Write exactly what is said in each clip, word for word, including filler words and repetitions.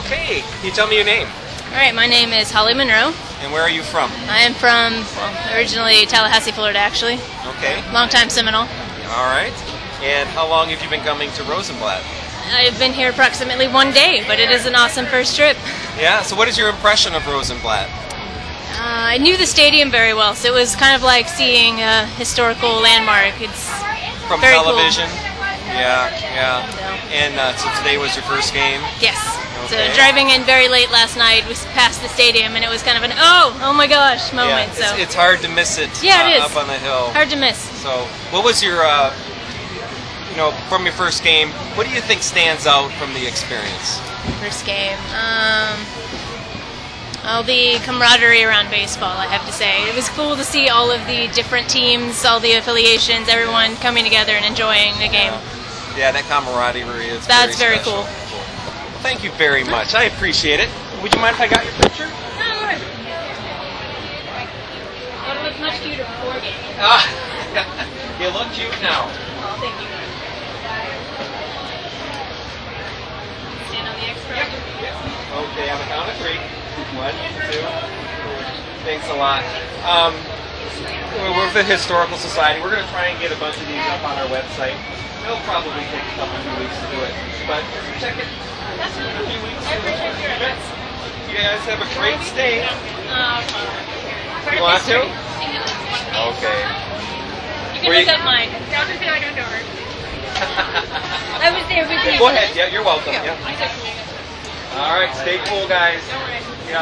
Okay, can you tell me your name? All right, my name is Holly Monroe. And where are you from? I am from, well, originally Tallahassee, Florida, actually. Okay. Longtime Seminole. All right. And how long have you been coming to Rosenblatt? I've been here approximately one day, but it is an awesome first trip. Yeah, so what is your impression of Rosenblatt? Uh, I knew the stadium very well, so it was kind of like seeing a historical landmark. It's From very television? Cool. Yeah, yeah. So. And uh, so today was your first game? Yes. Okay. So driving in very late last night, was past the stadium, and it was kind of an oh, oh my gosh moment. Yeah, so it's, it's hard to miss it. Yeah, uh, it is. Up on the hill. Hard to miss. So, what was your, uh, you know, from your first game? What do you think stands out from the experience? First game. Um, all the camaraderie around baseball, I have to say. It was cool to see all of the different teams, all the affiliations, everyone coming together and enjoying the game. Yeah, that camaraderie is That's very, very special. cool. Well, thank you very much. I appreciate it. Would you mind if I got your picture? No, it looked much cuter before game. Ah, you look cute now. Oh, thank you. Stand on the X for Yep. Okay, on the count of three. One, two, three. Thanks a lot. Um, we're with the Historical Society. We're going to try and get a bunch of these up on our website. It'll probably take a couple of weeks to do it, but check it in a few weeks. You guys have a great stay. You want to? Okay. You can look up mine. I was there with you. Go ahead. Yeah, you're welcome. Yeah. All right. Stay cool, guys. Yeah.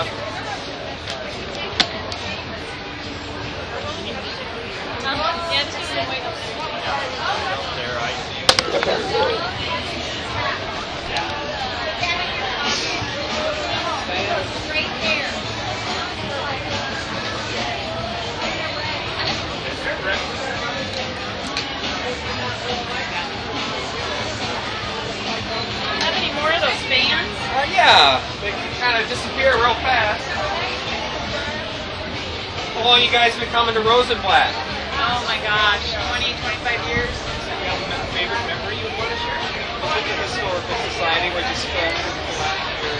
Yeah, this is the way up there. There, I see. Have any more of those fans? Uh, yeah. They can kind of disappear real fast. How long you guys been coming to Rosenblatt? Oh my gosh, twenty, twenty-five years. You have a favorite memory you want to share? With the Historical Society, where you spent last year?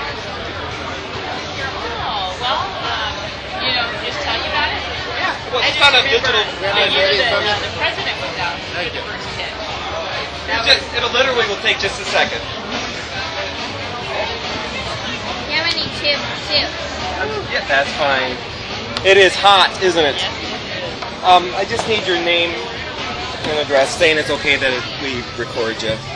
Oh, well, um, you know, just tell you about it. Yeah. Well, I it's just on a remember digital. the year the, the president was out for the first hit. It just, it'll literally will take just a second. Do you have any chips? Chips. Yeah, that's fine. It is hot, isn't it? Um, I just need your name and address, saying it's okay that it, we record you.